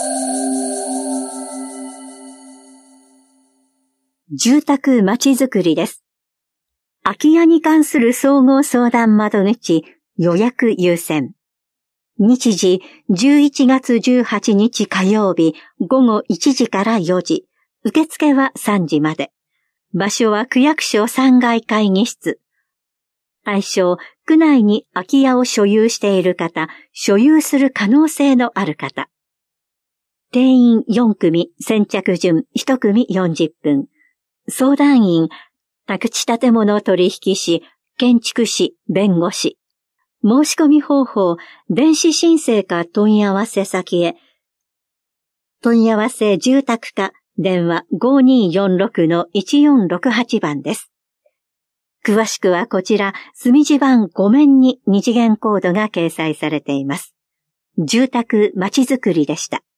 住宅まちづくりです。空き家に関する総合相談窓口予約優先。日時11月18日火曜日午後1時から4時。受付は3時まで。場所は区役所3階会議室。対象、区内に空き家を所有している方、所有する可能性のある方。定員4組、先着順1組40分。相談員、宅地建物取引士、建築士、弁護士。申し込み方法、電子申請か問い合わせ先へ。問い合わせ住宅課、電話 5246-1468 番です。詳しくはこちら、隅地版5面に二次元コードが掲載されています。住宅まちづくりでした。